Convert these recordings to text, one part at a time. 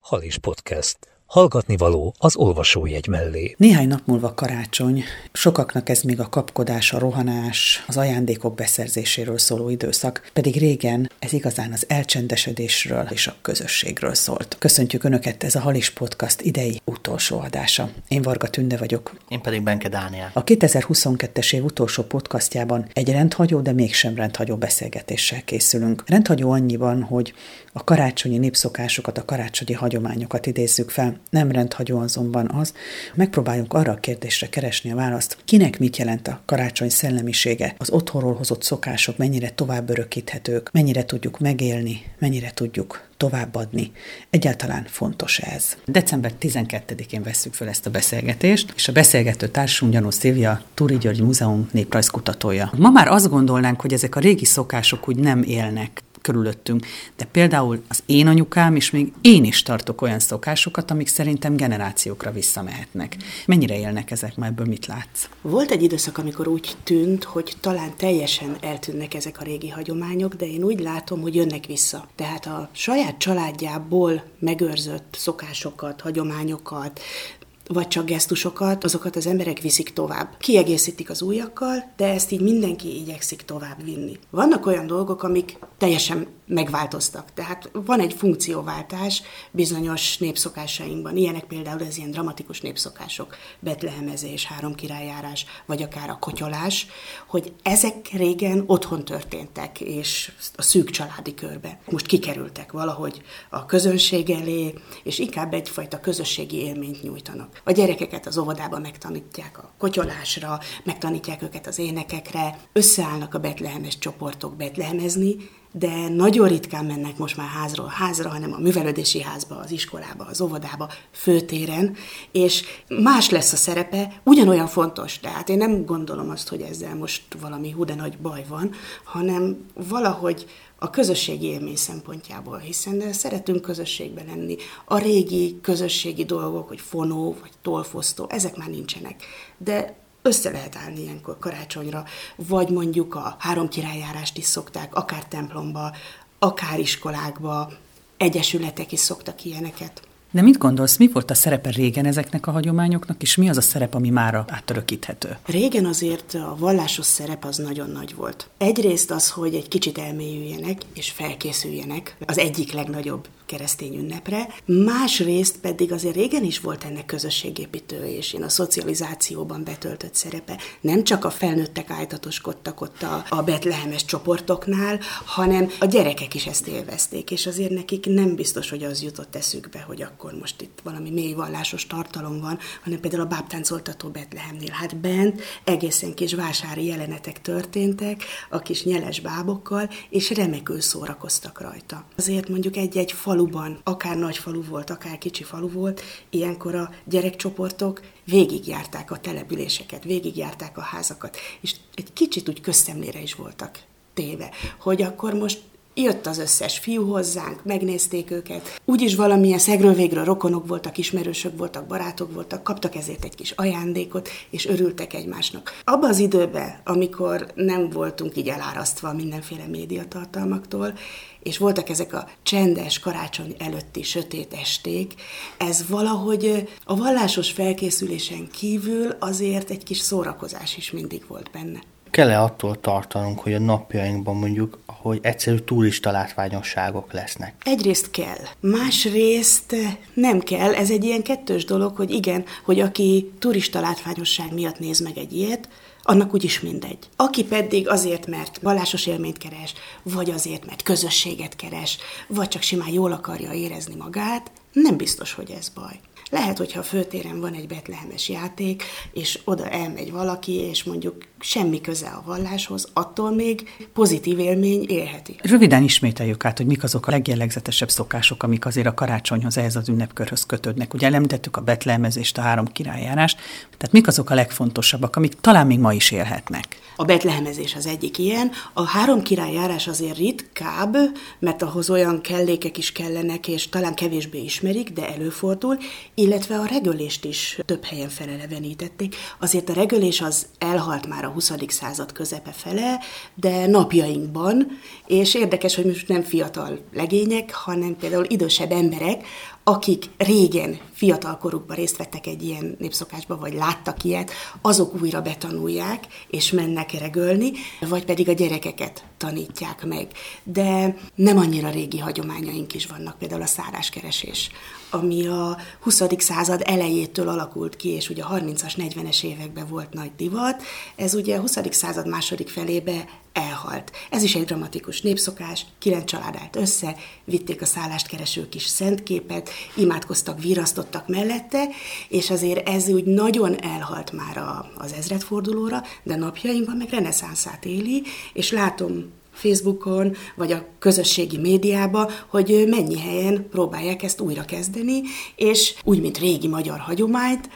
Halis Podcast. Hallgatni való az olvasójegy mellé. Néhány nap múlva karácsony, sokaknak ez még a kapkodás, a rohanás, az ajándékok beszerzéséről szóló időszak, pedig régen ez igazán az elcsendesedésről és a közösségről szólt. Köszöntjük Önöket, ez a Halis Podcast idei utolsó adása. Én Varga Tünde vagyok. Én pedig Benke Dániel. A 2022-es év utolsó podcastjában egy rendhagyó, de mégsem rendhagyó beszélgetéssel készülünk. Rendhagyó annyiban, hogy a karácsonyi népszokásokat, a karácsonyi hagyományokat idézzük fel. Nem rendhagyó azonban az, megpróbáljunk arra a kérdésre keresni a választ, kinek mit jelent a karácsony szellemisége, az otthonról hozott szokások mennyire tovább örökíthetők, mennyire tudjuk megélni, mennyire tudjuk továbbadni. Egyáltalán fontos ez. December 12-én vesszük fel ezt a beszélgetést, és a beszélgető társunk Gyanó Szilvia, Túri György Múzeum néprajzkutatója. Ma már azt gondolnánk, hogy ezek a régi szokások úgy nem élnek körülöttünk. De például az én anyukám, és még én is tartok olyan szokásokat, amik szerintem generációkra visszamehetnek. Mennyire élnek ezek, már ebből mit látsz? Volt egy időszak, amikor úgy tűnt, hogy talán teljesen eltűnnek ezek a régi hagyományok, de én úgy látom, hogy jönnek vissza. Tehát a saját családjából megőrzött szokásokat, hagyományokat, vagy csak gesztusokat, azokat az emberek viszik tovább. Kiegészítik az újakkal, de ezt így mindenki igyekszik tovább vinni. Vannak olyan dolgok, amik teljesen megváltoztak. Tehát van egy funkcióváltás bizonyos népszokásainkban. Ilyenek például az ilyen dramatikus népszokások, betlehemezés, háromkirályjárás, vagy akár a kotyolás, hogy ezek régen otthon történtek, és a szűk családi körbe. Most kikerültek valahogy a közönség elé, és inkább egyfajta közösségi élményt nyújtanak. A gyerekeket az óvodában megtanítják a kotyolásra, megtanítják őket az énekekre, összeállnak a betlehemes csoportok betlehemezni, de nagyon ritkán mennek most már házról házra, hanem a művelődési házba, az iskolába, az óvodába, főtéren, és más lesz a szerepe, ugyanolyan fontos. Tehát én nem gondolom azt, hogy ezzel most valami hú de nagy baj van, hanem valahogy a közösségi élmény szempontjából, hiszen szeretünk közösségben lenni. A régi közösségi dolgok, hogy fonó, vagy tollfosztó, ezek már nincsenek. De össze lehet állni ilyenkor karácsonyra, vagy mondjuk a háromkirályjárást is szokták, akár templomba, akár iskolákba, egyesületek is szoktak ilyeneket. De mit gondolsz, mi volt a szerepe régen ezeknek a hagyományoknak, és mi az a szerep, ami mára átörökíthető? Régen azért a vallásos szerep az nagyon nagy volt. Egyrészt az, hogy egy kicsit elmélyüljenek és felkészüljenek az egyik legnagyobb keresztény ünnepre, másrészt pedig azért régen is volt ennek közösségépítő és a szocializációban betöltött szerepe. Nem csak a felnőttek ájtatoskodtak ott a betlehemes csoportoknál, hanem a gyerekek is ezt élvezték, és azért nekik nem biztos, hogy az jutott eszükbe, hogy akkor most itt valami mély vallásos tartalom van, hanem például a bábtáncoltató Betlehemnél. Hát bent egészen kis vásári jelenetek történtek, a kis nyeles bábokkal, és remekül szórakoztak rajta. Azért mondjuk egy-egy faluban, akár nagy falu volt, akár kicsi falu volt, ilyenkor a gyerekcsoportok végigjárták a településeket, végigjárták a házakat, és egy kicsit úgy közszemlére is voltak téve, hogy akkor most jött az összes fiú hozzánk, megnézték őket. Úgyis valamilyen szegről végről rokonok voltak, ismerősök voltak, barátok voltak, kaptak ezért egy kis ajándékot, és örültek egymásnak. Abban az időben, amikor nem voltunk így elárasztva mindenféle médiatartalmaktól, és voltak ezek a csendes karácsony előtti sötét esték, ez valahogy a vallásos felkészülésen kívül azért egy kis szórakozás is mindig volt benne. Kell-e attól tartanunk, hogy a napjainkban mondjuk, hogy egyszerű turista látványosságok lesznek? Egyrészt kell, másrészt nem kell. Ez egy ilyen kettős dolog, hogy igen, hogy aki turista látványosság miatt néz meg egy ilyet, annak úgyis mindegy. Aki pedig azért, mert vallásos élményt keres, vagy azért, mert közösséget keres, vagy csak simán jól akarja érezni magát, nem biztos, hogy ez baj. Lehet, hogyha a főtéren van egy betlehemes játék, és oda elmegy valaki, és mondjuk semmi köze a valláshoz, attól még pozitív élmény élheti. Röviden ismételjük át, hogy mik azok a legjellegzetesebb szokások, amik azért a karácsonyhoz, ehhez az ünnepkörhöz kötődnek. Ugye említettük a betlehemezést, a háromkirályjárást, tehát mik azok a legfontosabbak, amik talán még ma is élhetnek? A betlehemezés az egyik ilyen. A háromkirályjárás azért ritkább, mert ahhoz olyan kellékek is kellenek, és talán kevésbé ismerik, de előfordul, illetve a regölést is több helyen felelevenítették. Azért a regölés az elhalt már a 20. század közepe fele, de napjainkban, és érdekes, hogy most nem fiatal legények, hanem például idősebb emberek, akik régen fiatalkorukban részt vettek egy ilyen népszokásba, vagy láttak ilyet, azok újra betanulják, és mennek regölni, vagy pedig a gyerekeket tanítják meg. De nem annyira régi hagyományaink is vannak, például a száráskeresés, ami a 20. század elejétől alakult ki, és ugye a 30-as, 40-es években volt nagy divat, ez ugye a 20. század második felébe elhalt. Ez is egy dramatikus népszokás, 9 család állt össze, vitték a szállást kereső kis szentképet, imádkoztak, virasztottak mellette, és azért ez úgy nagyon elhalt már az ezredfordulóra, de napjainkban meg reneszánszát éli, és látom Facebookon, vagy a közösségi médiában, hogy mennyi helyen próbálják ezt újra kezdeni, és úgy, mint régi magyar hagyományt,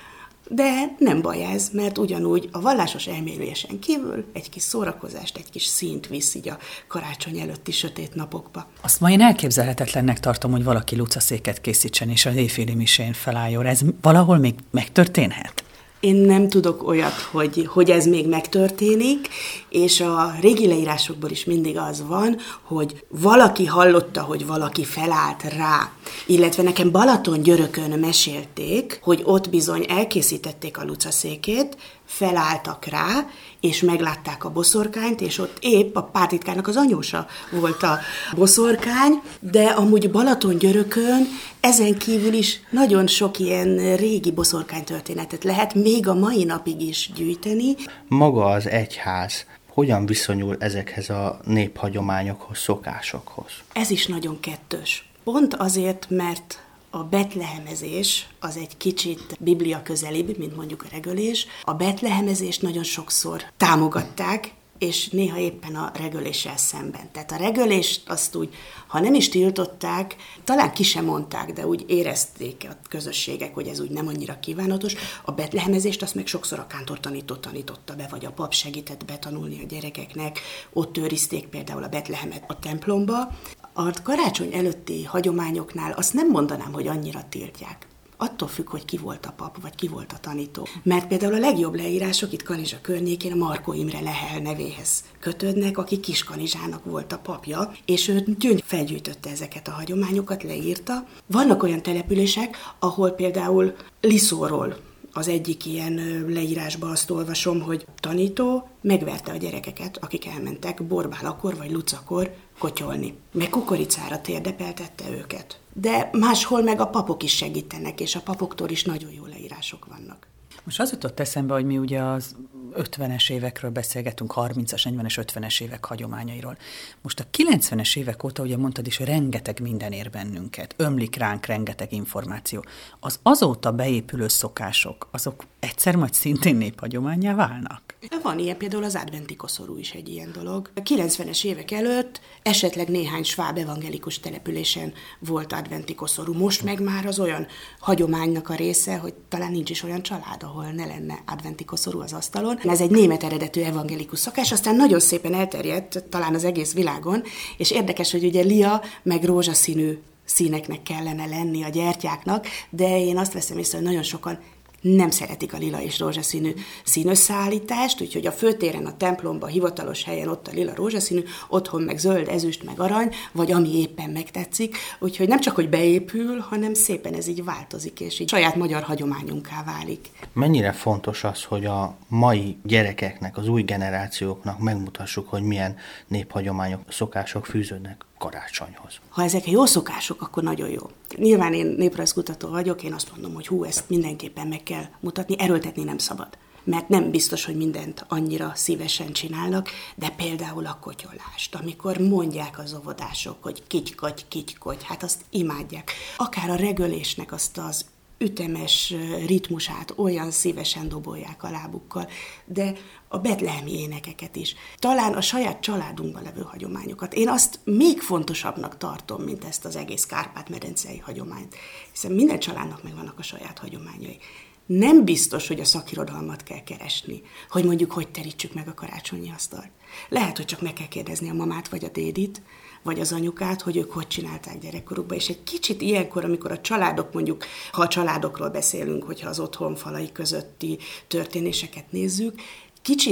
de nem baj ez, mert ugyanúgy a vallásos elmélyülésen kívül egy kis szórakozást, egy kis színt visz így a karácsony előtti sötét napokba. Azt ma én elképzelhetetlennek tartom, hogy valaki lucaszéket készítsen, és az éjféli misén felálljon. Ez valahol még megtörténhet? Én nem tudok olyat, hogy ez még megtörténik, és a régi leírásokból is mindig az van, hogy valaki hallotta, hogy valaki felállt rá. Illetve nekem Balatongyörökön mesélték, hogy ott bizony elkészítették a lucaszékét, felálltak rá, és meglátták a boszorkányt, és ott épp a pártitkárnak az anyósa volt a boszorkány, de amúgy Balatongyörökön ezen kívül is nagyon sok ilyen régi boszorkánytörténetet lehet még a mai napig is gyűjteni. Maga az egyház hogyan viszonyul ezekhez a néphagyományokhoz, szokásokhoz? Ez is nagyon kettős. Pont azért, mert a betlehemezés az egy kicsit biblia közelibb, mint mondjuk a regölés. A betlehemezést nagyon sokszor támogatták, és néha éppen a regöléssel szemben. Tehát a regölést azt úgy, ha nem is tiltották, talán ki sem mondták, de úgy érezték a közösségek, hogy ez úgy nem annyira kívánatos. A betlehemezést azt meg sokszor a kántortanító tanította be, vagy a pap segített betanulni a gyerekeknek. Ott őrizték például a betlehemet a templomba. A karácsony előtti hagyományoknál azt nem mondanám, hogy annyira tiltják. Attól függ, hogy ki volt a pap, vagy ki volt a tanító. Mert például a legjobb leírások itt Kanizsa környékén a Markó Imre Lehel nevéhez kötődnek, aki Kiskanizsának volt a papja, és ő felgyűjtötte ezeket a hagyományokat, leírta. Vannak olyan települések, ahol például Liszóról az egyik ilyen leírásban azt olvasom, hogy tanító megverte a gyerekeket, akik elmentek borbálakor vagy lucakor kotyolni. Meg kukoricára térdepeltette őket. De máshol meg a papok is segítenek, és a papoktól is nagyon jó leírások vannak. Most az jutott eszembe, hogy mi ugye az 50-es évekről beszélgetünk, 30-as, 40-es, 50-es évek hagyományairól. Most a 90-es évek óta, ugye mondtad is, rengeteg minden ér bennünket, ömlik ránk rengeteg információ. Az azóta beépülő szokások, azok egyszer majd szintén néphagyománnyá válnak? Van ilyen, például az adventi koszorú is egy ilyen dolog. A 90-es évek előtt esetleg néhány sváb evangelikus településen volt adventi koszorú. Most meg már az olyan hagyománynak a része, hogy talán nincs is olyan család, ahol ne lenne adventi koszorú az asztalon. Ez egy német eredetű evangelikus szokás, aztán nagyon szépen elterjedt talán az egész világon, és érdekes, hogy ugye lia meg rózsaszínű színeknek kellene lenni a gyertyáknak, de én azt veszem észre, hogy nagyon sokan nem szeretik a lila és rózsaszínű színösszeállítást, úgyhogy a főtéren, a templomban, hivatalos helyen ott a lila rózsaszínű, otthon meg zöld, ezüst, meg arany, vagy ami éppen megtetszik, úgyhogy nem csak, hogy beépül, hanem szépen ez így változik, és így saját magyar hagyományunká válik. Mennyire fontos az, hogy a mai gyerekeknek, az új generációknak megmutassuk, hogy milyen néphagyományok, szokások fűződnek karácsonyhoz? Ha ezek jó szokások, akkor nagyon jó. Nyilván én néprajzkutató vagyok, én azt mondom, hogy ezt mindenképpen meg kell mutatni, erőltetni nem szabad. Mert nem biztos, hogy mindent annyira szívesen csinálnak, de például a kotyolást, amikor mondják az óvodások, hogy kitykodj, hát azt imádják. Akár a regölésnek azt az ütemes ritmusát olyan szívesen dobolják a lábukkal, de a betlehemi énekeket is. Talán a saját családunkban levő hagyományokat. Én azt még fontosabbnak tartom, mint ezt az egész Kárpát-medencei hagyományt, hiszen minden családnak megvannak a saját hagyományai. Nem biztos, hogy a szakirodalmat kell keresni, hogy mondjuk hogy terítsük meg a karácsonyi asztalt. Lehet, hogy csak meg kell kérdezni a mamát vagy a dédit, vagy az anyukát, hogy ők hogy csinálták gyerekkorukban, és egy kicsit ilyenkor, amikor a családok, mondjuk, ha a családokról beszélünk, hogyha az otthon falai közötti történéseket nézzük, kicsit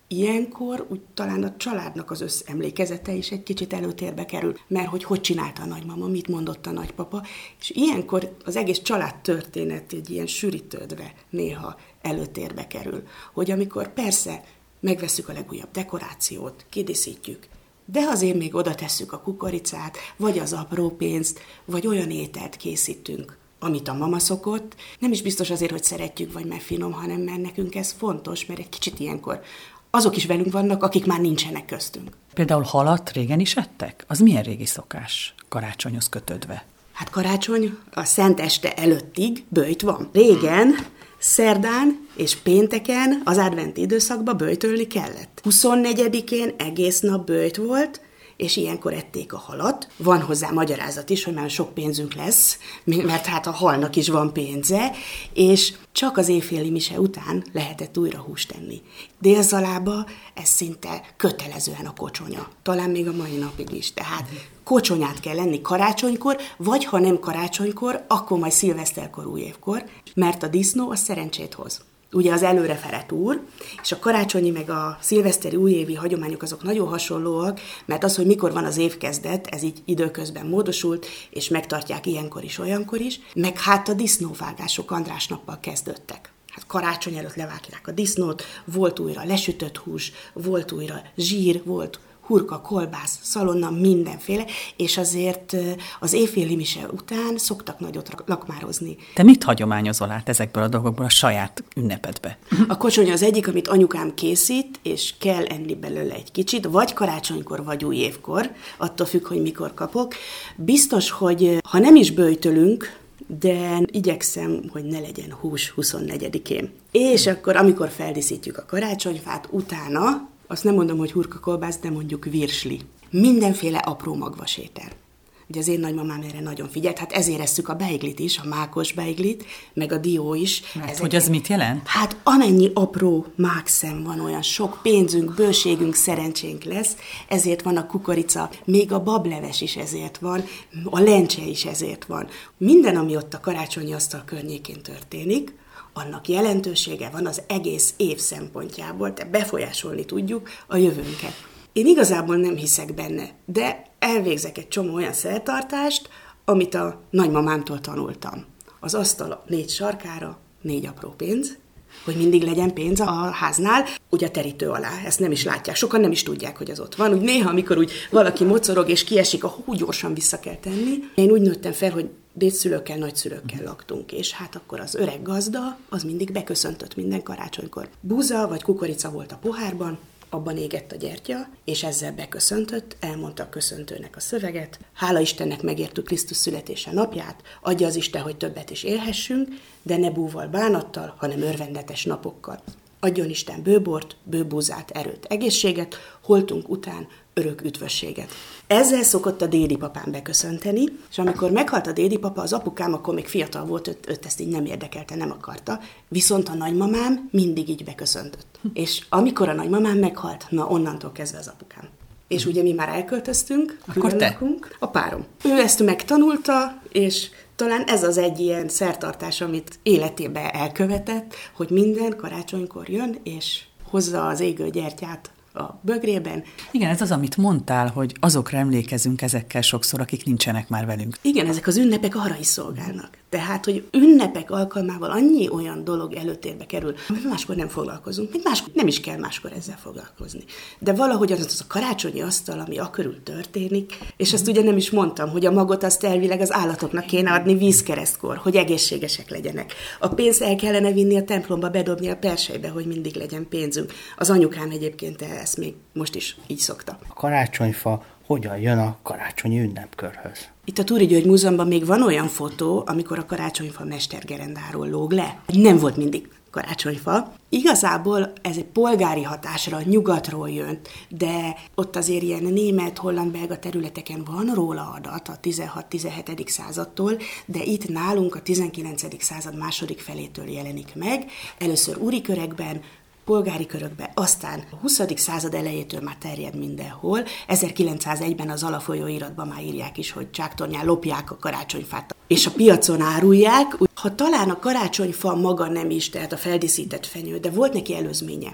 Ilyenkor úgy talán a családnak az összemlékezete is egy kicsit előtérbe kerül, mert hogy csinálta a nagymama, mit mondott a nagypapa, és ilyenkor az egész családtörténet egy ilyen sűrítődve néha előtérbe kerül, hogy amikor persze megvesszük a legújabb dekorációt, kidíszítjük, de azért még oda tesszük a kukoricát, vagy az apró pénzt, vagy olyan ételt készítünk, amit a mama szokott. Nem is biztos azért, hogy szeretjük, vagy mert finom, hanem mert nekünk ez fontos, mert egy kicsit ilyenkor azok is velünk vannak, akik már nincsenek köztünk. Például halat régen is ettek? Az milyen régi szokás karácsonyhoz kötődve? Hát karácsony a Szent Este előttig böjt van. Régen, szerdán és pénteken az adventi időszakban böjtölni kellett. 24-én egész nap böjt volt, és ilyenkor ették a halat. Van hozzá magyarázat is, hogy már sok pénzünk lesz, mert hát a halnak is van pénze, és csak az éjféli mise után lehetett újra húst enni. Délzalába ez szinte kötelezően a kocsonya. Talán még a mai napig is. Tehát kocsonyát kell enni karácsonykor, vagy ha nem karácsonykor, akkor majd szilveszterkor, újévkor, mert a disznó az szerencsét hoz. Ugye az előrefelett úr, és a karácsonyi meg a szilveszteri újévi hagyományok azok nagyon hasonlóak, mert az, hogy mikor van az évkezdet, ez így időközben módosult, és megtartják ilyenkor is, olyankor is, meg hát a disznóvágások András nappal kezdődtek. Hát karácsony előtt levágják a disznót, volt újra lesütött hús, volt újra zsír, volt hurka, kolbász, szalonna, mindenféle, és azért az éjféli mise után szoktak nagyot lakmározni. Te mit hagyományozol át ezekből a dolgokból a saját ünnepedbe? A kocsonya az egyik, amit anyukám készít, és kell enni belőle egy kicsit, vagy karácsonykor, vagy újévkor, attól függ, hogy mikor kapok. Biztos, hogy ha nem is böjtölünk, de igyekszem, hogy ne legyen hús 24-én. És akkor, amikor feldíszítjük a karácsonyfát, utána azt nem mondom, hogy hurka kolbász, de mondjuk virsli. Mindenféle apró magvas étel. Ugye az én nagymamám erre nagyon figyelt, hát ezért esszük a beiglit is, a mákos beiglit, meg a dió is. Hogy az mit jelent? Hát amennyi apró mákszem van, olyan sok pénzünk, bőségünk, szerencsénk lesz, ezért van a kukorica, még a bableves is ezért van, a lencse is ezért van. Minden, ami ott a karácsonyi asztal környékén történik, annak jelentősége van az egész év szempontjából, de befolyásolni tudjuk a jövőnket. Én igazából nem hiszek benne, de elvégzek egy csomó olyan szertartást, amit a nagymamámtól tanultam. Az asztal 4 sarkára 4 apró pénz, hogy mindig legyen pénz a háznál, ugye a terítő alá, ezt nem is látják, sokan nem is tudják, hogy az ott van. Úgy néha, amikor úgy valaki mocorog és kiesik, gyorsan vissza kell tenni. Én úgy nőttem fel, hogy dédszülőkkel, nagyszülőkkel laktunk, és hát akkor az öreg gazda, az mindig beköszöntött minden karácsonykor. Búza vagy kukorica volt a pohárban, abban égett a gyertya, és ezzel beköszöntött, elmondta a köszöntőnek a szöveget. Hála Istennek megértük Krisztus születése napját, adja az Isten, hogy többet is élhessünk, de ne búval, bánattal, hanem örvendetes napokkal. Adjon Isten bőbort, bőbúzát, erőt, egészséget, holtunk után örök üdvösséget. Ezzel szokott a dédipapám beköszönteni, és amikor meghalt a dédipapa, az apukám akkor még fiatal volt, őt ezt így nem érdekelte, nem akarta, viszont a nagymamám mindig így beköszöntött. És amikor a nagymamám meghalt, na onnantól kezdve az apukám. És ugye mi már elköltöztünk, akkor te? Lakunk, a párom. Ő ezt megtanulta, és talán ez az egy ilyen szertartás, amit életében elkövetett, hogy minden karácsonykor jön, és hozza az égő gyertyát a bögrében. Igen, ez az, amit mondtál, hogy azokra emlékezünk ezekkel sokszor, akik nincsenek már velünk. Igen, ezek az ünnepek arra is szolgálnak. Tehát, hogy ünnepek alkalmával annyi olyan dolog előtérbe kerül, amivel máskor nem foglalkozunk, még máskor nem is kell máskor ezzel foglalkozni. De valahogy az a karácsonyi asztal, ami akörül történik, és azt ugye nem is mondtam, hogy a magot azt elvileg az állatoknak kéne adni vízkeresztkor, hogy egészségesek legyenek. A pénzt el kellene vinni a templomba, bedobni a persejbe, hogy mindig legyen pénzünk. Az anyukám egyébként ezt még most is így szokta. A karácsonyfa hogyan jön a karácsonyi ünnepkörhöz? Itt a Túri György Múzeumban még van olyan fotó, amikor a karácsonyfa mestergerendáról lóg le. Nem volt mindig karácsonyfa. Igazából ez egy polgári hatásra nyugatról jött, de ott azért ilyen német, holland, belga területeken van róla adat a 16-17. Századtól, de itt nálunk a 19. század második felétől jelenik meg. Először úri körekben, polgári körökbe, aztán a 20. század elejétől már terjed mindenhol. 1901-ben az Alafolyóiratban már írják is, hogy csáktornyán lopják a karácsonyfát, és a piacon árulják. Ha talán a karácsonyfa maga nem is, tehát a feldíszített fenyő, de volt neki előzménye.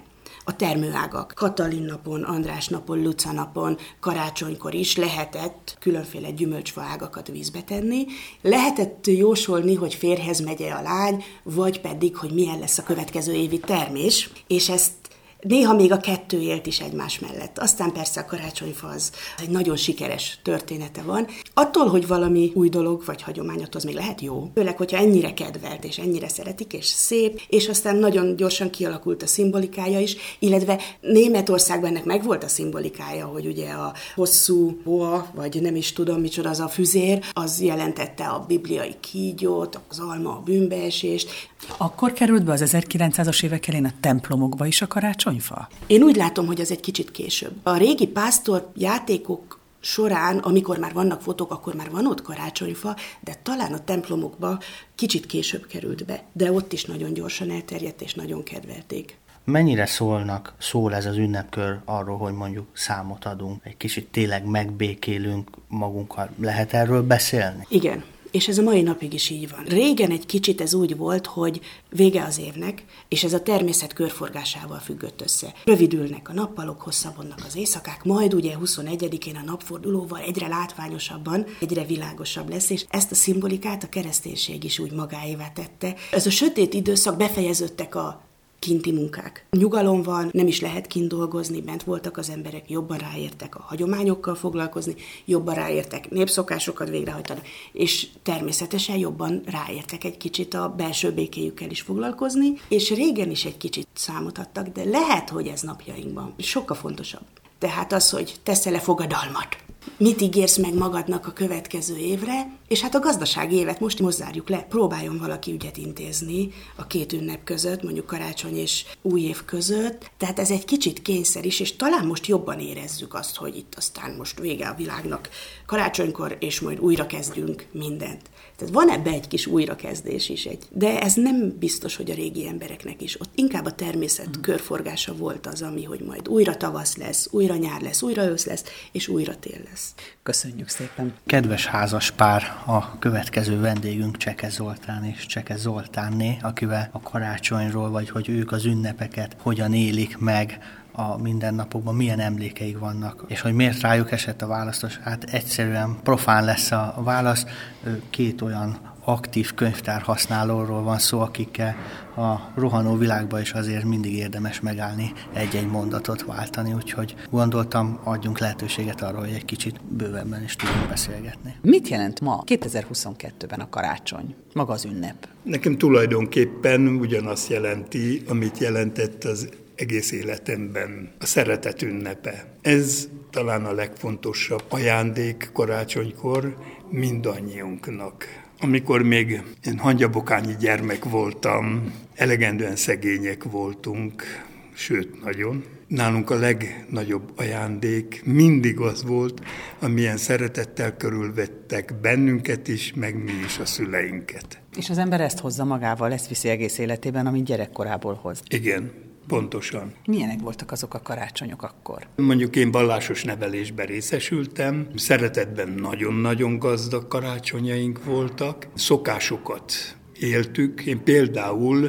A termőágak. Katalin napon, András napon, Luca napon, karácsonykor is lehetett különféle gyümölcsfa ágakat vízbe tenni. Lehetett jósolni, hogy férjhez megy-e a lány, vagy pedig, hogy milyen lesz a következő évi termés, és ezt néha még a kettő élt is egymás mellett. Aztán persze a karácsonyfa az egy nagyon sikeres története van. Attól, hogy valami új dolog vagy hagyomány, attól az még lehet jó. Főleg, hogyha ennyire kedvelt, és ennyire szeretik, és szép, és aztán nagyon gyorsan kialakult a szimbolikája is, illetve Németországban ennek megvolt a szimbolikája, hogy ugye a hosszú boa, vagy nem is tudom micsoda az a füzér, az jelentette a bibliai kígyót, az alma a bűnbeesést. Akkor került be az 1900-as évek elején a templomokba is a karácsonyfa? Én úgy látom, hogy az egy kicsit később. A régi pásztor játékok során, amikor már vannak fotók, akkor már van ott karácsonyfa, de talán a templomokba kicsit később került be. De ott is nagyon gyorsan elterjedt és nagyon kedvelték. Mennyire szól ez az ünnepkör arról, hogy mondjuk számot adunk, egy kicsit tényleg megbékélünk magunkkal? Lehet erről beszélni? Igen. És ez a mai napig is így van. Régen egy kicsit ez úgy volt, hogy vége az évnek, és ez a természet körforgásával függött össze. Rövidülnek a nappalok, hosszabbodnak az éjszakák, majd ugye 21-én a napfordulóval egyre látványosabban, egyre világosabb lesz, és ezt a szimbolikát a kereszténység is úgy magáévá tette. Ez a sötét időszak, befejeződtek a kinti munkák. Nyugalom van, nem is lehet kint dolgozni, bent voltak az emberek, jobban ráértek a hagyományokkal foglalkozni, jobban ráértek népszokásokat végrehajtani, és természetesen jobban ráértek egy kicsit a belső békéjükkel is foglalkozni, és régen is egy kicsit számot adtak, de lehet, hogy ez napjainkban sokkal fontosabb. Tehát az, hogy teszel-e fogadalmat, mit ígérsz meg magadnak a következő évre, és hát a gazdasági évet most zárjuk le. Próbáljon valaki ügyet intézni a két ünnep között, mondjuk karácsony és új év között. Tehát ez egy kicsit kényszer is, és talán most jobban érezzük azt, hogy itt aztán most vége a világnak karácsonykor, és majd újra kezdünk mindent. Tehát van ebbe egy kis újrakezdés is, de ez nem biztos, hogy a régi embereknek is. Ott inkább a természet körforgása volt az, ami, hogy majd újra tavasz lesz, újra nyár lesz, újra ősz lesz, és újra tél lesz. Köszönjük szépen! Kedves házas pár, a következő vendégünk Cseke Zoltán és Cseke Zoltánné, akivel a karácsonyról, vagy hogy ők az ünnepeket hogyan élik meg a mindennapokban, milyen emlékeik vannak, és hogy miért rájuk esett a választás. Hát egyszerűen profán lesz a válasz. Két olyan aktív könyvtárhasználóról van szó, akikkel a rohanó világban is azért mindig érdemes megállni, egy-egy mondatot váltani, úgyhogy gondoltam, adjunk lehetőséget arra, hogy egy kicsit bővebben is tudjunk beszélgetni. Mit jelent ma, 2022-ben a karácsony? Maga az ünnep? Nekem tulajdonképpen ugyanazt jelenti, amit jelentett az egész életemben, a szeretet ünnepe. Ez talán a legfontosabb ajándék karácsonykor mindannyiunknak. Amikor még én hangyabokányi gyermek voltam, elegendően szegények voltunk, sőt nagyon. Nálunk a legnagyobb ajándék mindig az volt, amilyen szeretettel körülvettek bennünket is, meg mi is a szüleinket. És az ember ezt hozza magával, ezt viszi egész életében, amit gyerekkorából hoz. Igen. Pontosan. Milyenek voltak azok a karácsonyok akkor? Mondjuk én vallásos nevelésben részesültem, szeretetben nagyon-nagyon gazdag karácsonyaink voltak, szokásokat éltük. Én például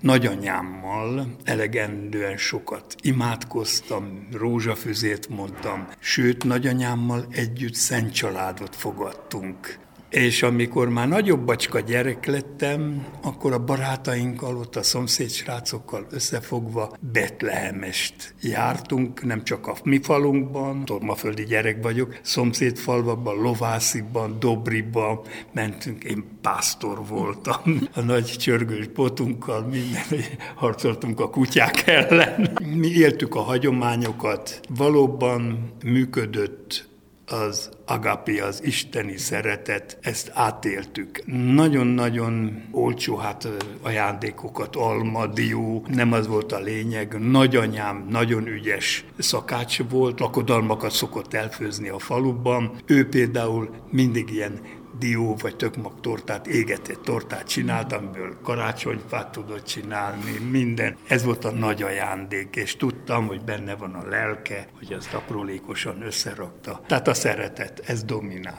nagyanyámmal elegendően sokat imádkoztam, rózsafüzét mondtam, sőt nagyanyámmal együtt szent családot fogadtunk. És amikor már nagyobb bacska gyerek lettem, akkor a barátainkkal, ott a szomszédsrácokkal összefogva Betlehemest jártunk, nem csak a mi falunkban, tormaföldi gyerek vagyok, szomszédfalvakban, Lovásziban, Dobriban mentünk, én pásztor voltam. A nagy csörgős botunkkal minden harcoltunk a kutyák ellen. Mi éltük a hagyományokat, valóban működött az agapi, az isteni szeretet, ezt átéltük. Nagyon-nagyon olcsó ajándékokat, alma, dió, nem az volt a lényeg. Nagyanyám nagyon ügyes szakács volt, lakodalmakat szokott elfőzni a faluban. Ő például mindig ilyen dió vagy tökmagtortát, égetett tortát csinált, amiből karácsonyfát tudott csinálni, minden. Ez volt a nagy ajándék, és tudtam, hogy benne van a lelke, hogy azt aprólékosan összerakta. Tehát a szeretet, ez dominált.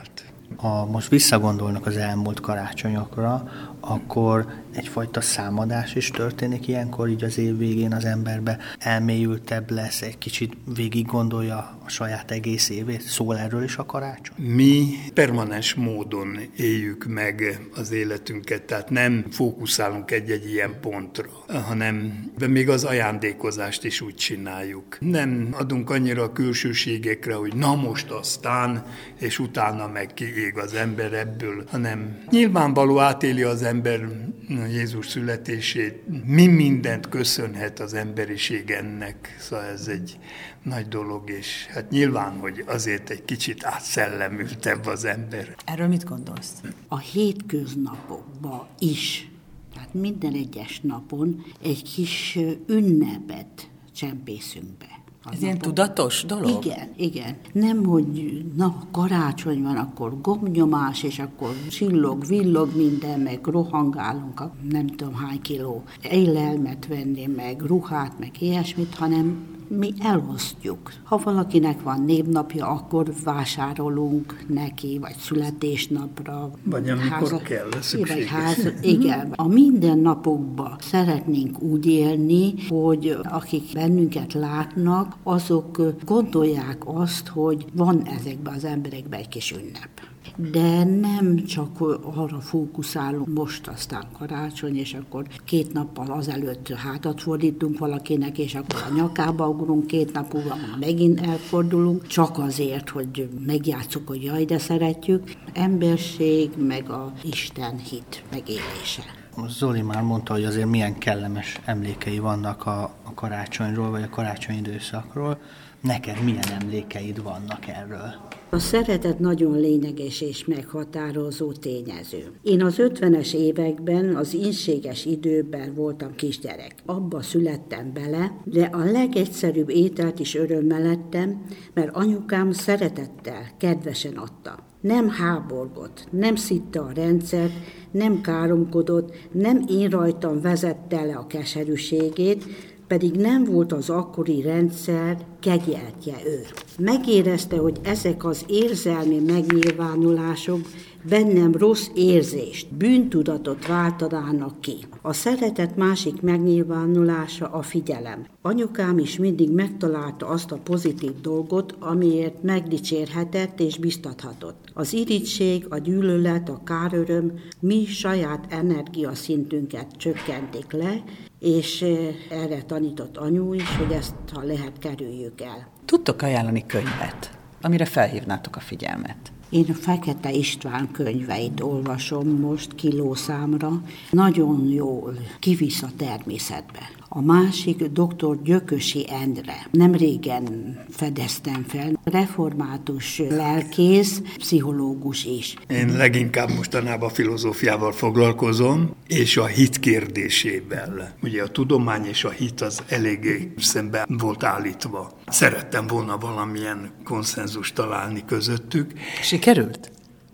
Ha most visszagondolnak az elmúlt karácsonyokra, akkor egyfajta számadás is történik ilyenkor, így az év végén az emberbe elmélyültebb lesz, egy kicsit végig gondolja a saját egész évét. Szól erről is a karácsony? Mi permanens módon éljük meg az életünket, tehát nem fókuszálunk egy-egy ilyen pontra, hanem még az ajándékozást is úgy csináljuk. Nem adunk annyira a külsőségekre, hogy na most aztán, és utána meg kiég az ember ebből, hanem nyilvánvaló átéli az ember Jézus születését, mi mindent köszönhet az emberiség ennek, szóval ez egy nagy dolog, és hát nyilván, hogy azért egy kicsit átszellemültebb az ember. Erről mit gondolsz? A hétköznapokban is, tehát minden egyes napon egy kis ünnepet csempészünk be. Ez ilyen tudatos dolog? Igen. Nem, hogy karácsony van, akkor gombnyomás, és akkor csillog, villog minden, meg rohangálunk, nem tudom hány kiló élelmet venni, meg ruhát, meg ilyesmit, hanem mi elosztjuk. Ha valakinek van névnapja, akkor vásárolunk neki, vagy születésnapra. Vagy amikor kell, szükséges. Igen. A mindennapokban szeretnénk úgy élni, hogy akik bennünket látnak, azok gondolják azt, hogy van ezekben az emberekben egy kis ünnep. De nem csak arra fókuszálunk, most aztán karácsony, és akkor 2 nappal azelőtt hátat fordítunk valakinek, és akkor a nyakába ugrunk, 2 nap múlva megint elfordulunk, csak azért, hogy megjátsszuk, hogy jaj, de szeretjük. Emberség, meg a Isten hit megélése. Zoli már mondta, hogy azért milyen kellemes emlékei vannak a karácsonyról, vagy a karácsonyi időszakról. Neked milyen emlékeid vannak erről? A szeretet nagyon lényeges és meghatározó tényező. Én az 50-es években, az ínséges időben voltam kisgyerek. Abba születtem bele, de a legegyszerűbb ételt is örömmel ettem, mert anyukám szeretettel, kedvesen adta. Nem háborgott, nem szitta a rendszert, nem káromkodott, nem én rajtam vezette le a keserűségét, pedig nem volt az akkori rendszer kegyeltje ő. Megérezte, hogy ezek az érzelmi megnyilvánulások bennem rossz érzést, bűntudatot váltanának ki. A szeretet másik megnyilvánulása a figyelem. Anyukám is mindig megtalálta azt a pozitív dolgot, amiért megdicsérhetett és biztathatott. Az irigység, a gyűlölet, a káröröm mi saját energiaszintünket csökkentik le, és erre tanított anyu is, hogy ezt, ha lehet, kerüljük el. Tudtok ajánlani könyvet, amire felhívnátok a figyelmet? Én a Fekete István könyveit olvasom most kilószámra. Nagyon jól kivisz a természetbe. A másik dr. Gyökösi Endre. Nem régen fedeztem fel. Református lelkész, pszichológus is. Én leginkább mostanában filozófiával foglalkozom, és a hit kérdésével. Ugye a tudomány és a hit az eléggé szemben volt állítva. Szerettem volna valamilyen konszenzust találni közöttük. Sikerült?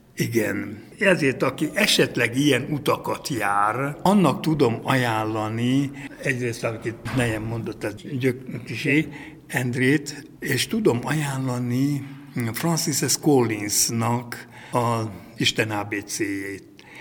Igen. Ezért, aki esetleg ilyen utakat jár, annak tudom ajánlani, egyrészt, akit nejem mondott, az Gyökösi Endrét, és tudom ajánlani Francis Collinsnak a Isten ABC-jét,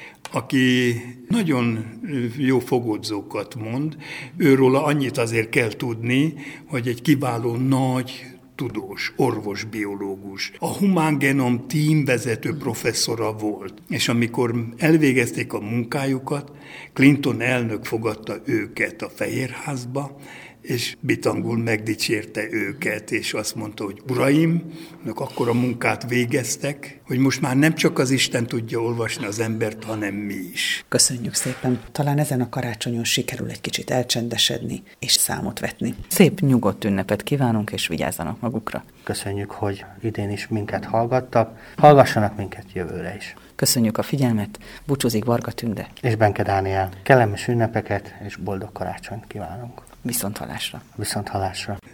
aki nagyon jó fogódzókat mond. Őróla annyit azért kell tudni, hogy egy kiváló nagy tudós, orvos-biológus. A Human Genome Team vezető professzora volt, és amikor elvégezték a munkájukat, Clinton elnök fogadta őket a Fehérházba, és bitangul megdicsérte őket, és azt mondta, hogy uraim, önök akkora munkát végeztek, hogy most már nem csak az Isten tudja olvasni az embert, hanem mi is. Köszönjük szépen. Talán ezen a karácsonyon sikerül egy kicsit elcsendesedni és számot vetni. Szép, nyugodt ünnepet kívánunk, és vigyázzanak magukra. Köszönjük, hogy idén is minket hallgattak. Hallgassanak minket jövőre is. Köszönjük a figyelmet. Búcsúzik Varga Tünde. És Benke Dániel. Kellemes ünnepeket és boldog karácsonyt kívánunk. Viszonthallásra. Viszonthallásra.